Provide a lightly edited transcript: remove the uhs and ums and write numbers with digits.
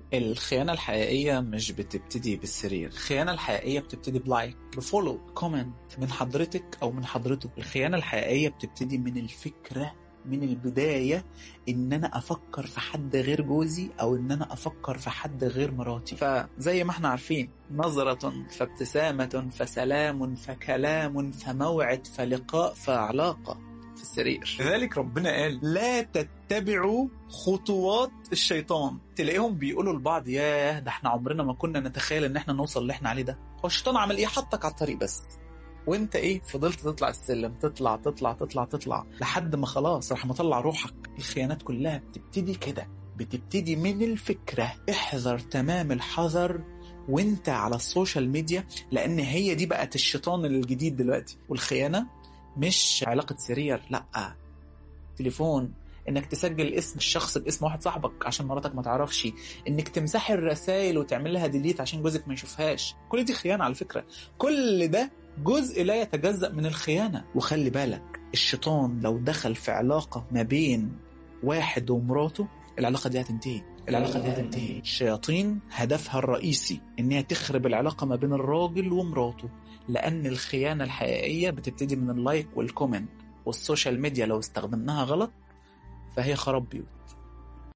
الخيانة الحقيقية مش بتبتدي بالسرير، الخيانة الحقيقية بتبتدي بلايك، بفولو، كومنت من حضرتك أو من حضرته. الخيانة الحقيقية بتبتدي من الفكرة، من البداية، إن أنا أفكر في حد غير جوزي أو إن أنا أفكر في حد غير مراتي. فزي ما احنا عارفين، نظرة فابتسامة فسلام فكلام فموعد فلقاء فعلاقة في السرير. لذلك ربنا قال لا تتبعوا خطوات الشيطان. تلاقيهم بيقولوا لبعض ياه ده احنا عمرنا ما كنا نتخيل ان احنا نوصل اللي احنا عليه ده. هو الشيطان عمل ايه؟ حطك على الطريق بس، وانت ايه؟ فضلت تطلع السلم، تطلع تطلع تطلع تطلع لحد ما خلاص راح مطلع روحك. الخيانات كلها بتبتدي كده، بتبتدي من الفكرة. احذر تمام الحذر وانت على السوشيال ميديا، لان هي دي بقت الشيطان الجديد دلوقتي. والخيانة مش علاقة سرير، لا، تليفون، انك تسجل اسم الشخص باسم واحد صاحبك عشان مراتك ما تعرفش، انك تمسحي الرسائل وتعمل لها ديليت عشان جوزك ما يشوفهاش. كل دي خيانة على فكرة، كل ده جزء لا يتجزأ من الخيانة. وخلي بالك الشيطان لو دخل في علاقة ما بين واحد ومراته، العلاقة دي هتنتهي، العلاقة دي هتنتهي. الشياطين هدفها الرئيسي انها تخرب العلاقة ما بين الراجل ومراته، لان الخيانة الحقيقية بتبتدي من اللايك والكومنت. والسوشيال ميديا لو استخدمناها غلط فهي خراب بيوت.